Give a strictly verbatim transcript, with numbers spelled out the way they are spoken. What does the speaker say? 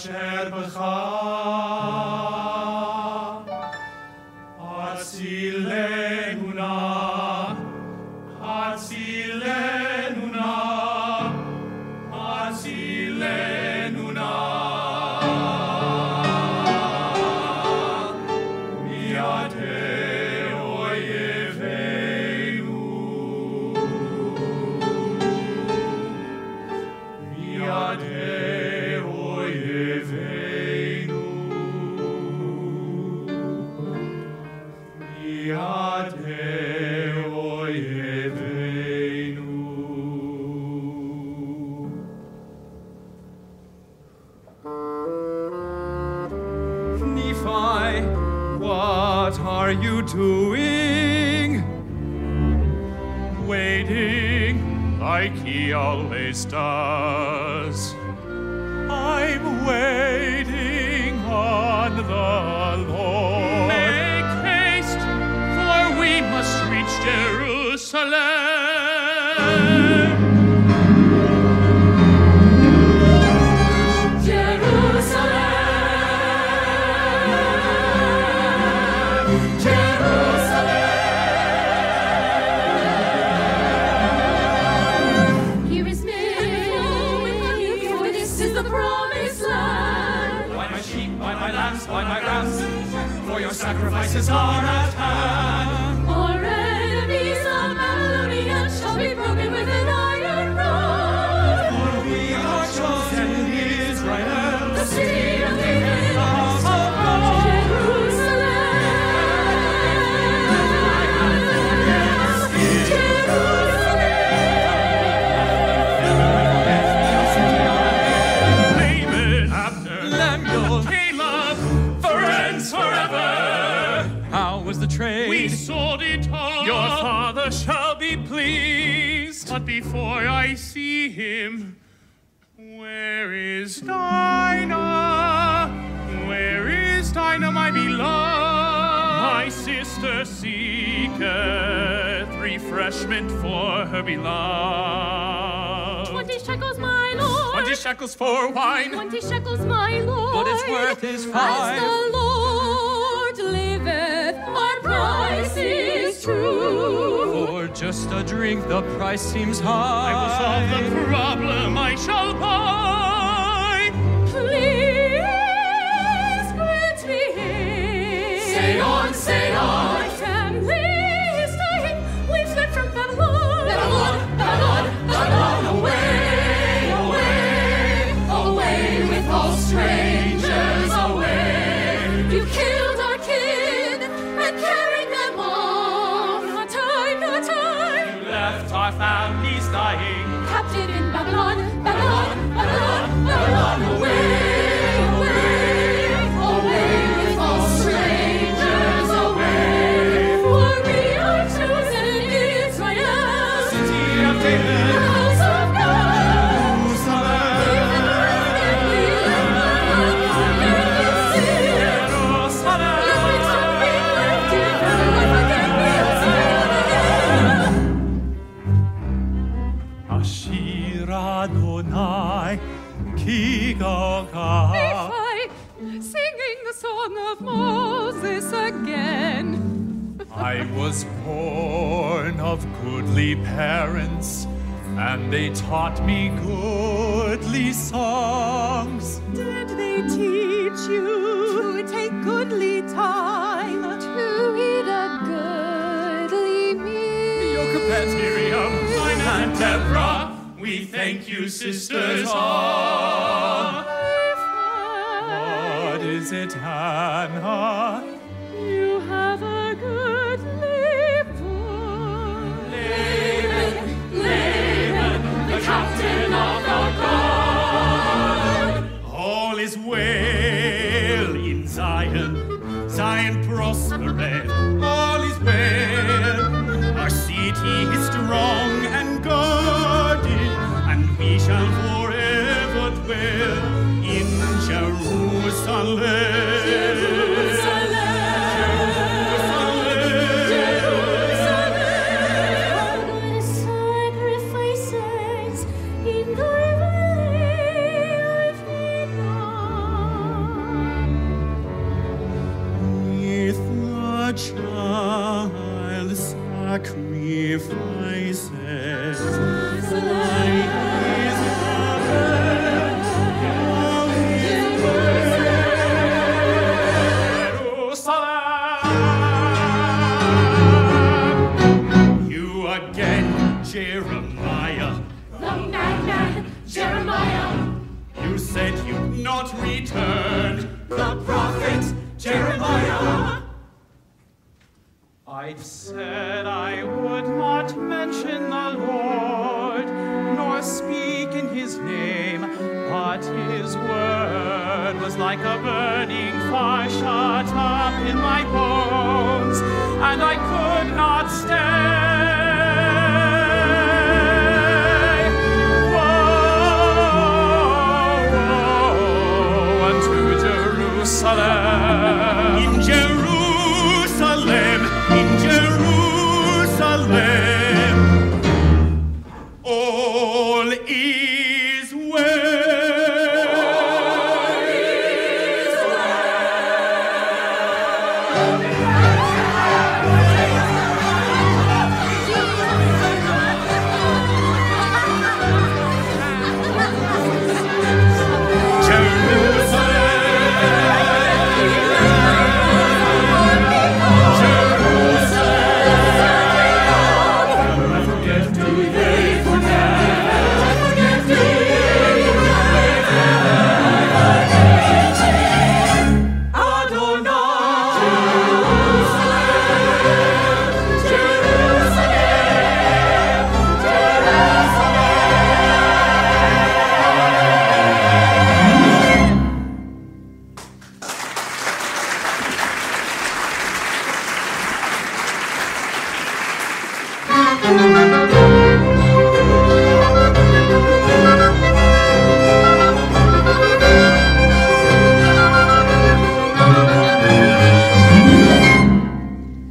אשר בך, הצילנו נא, הצילנו נא, הצילנו נא. What are you doing? Waiting, like he always does. I'm waiting on the Lord. Make haste, for we must reach Jerusalem. By my wrath, for your sacrifices are at hand. Our enemies, the Babylonians, shall be broken with an iron rod. For we are chosen Israel, the city of David, the house of God, Jerusalem. Jerusalem. David, Abner, Lemuel, Caleb, friends forever. How was the trade? We sold it all. Your father shall be pleased. But before I see him, where is Dinah? Where is Dinah, my beloved? My sister seeketh refreshment for her beloved. Twenty shekels, my lord. Twenty shekels for wine. Twenty shekels, my lord. But its worth is As five. the Lord liveth, our price is true. For just a drink, the price seems high. I will solve the problem, I shall buy. Please grant me haste. Say on, say on. My family is dying. We've fled from Babylon. Babylon, Babylon, Babylon, away, away, away with all strangers, away. You killed our kin and carried them off. Not time, not time. You left our families dying. Captive in Babylon, Babylon, Babylon, Babylon, away, away, away with all strangers, away. For we are chosen Israel, City of David, the house of God. Jerusalem, Even when we left forget sin. Jerusalem. You went to be lifted, and forget Ashir Adonai ki gaga. Nephi, singing the song of Moses again. I was born of goodly parents, and they taught me goodly songs. Did they teach you to take goodly time to eat a goodly meal? Yochebed, Miriam, And Deborah, we thank you, sisters all. what is it, Hannah? You have a goodly voice. Laban, Laban, the captain of the guard. All is well in Zion, Zion prospereth. All is well. Our city is strong and guarded, and we shall forever dwell in Jerusalem. Sacrifices in thy valley I feed not. You said you'd not return. The prophet Jeremiah. I'd said I would not mention the Lord, nor speak in his name, but his word was like a burning fire shut up in my bones, and I could not stand.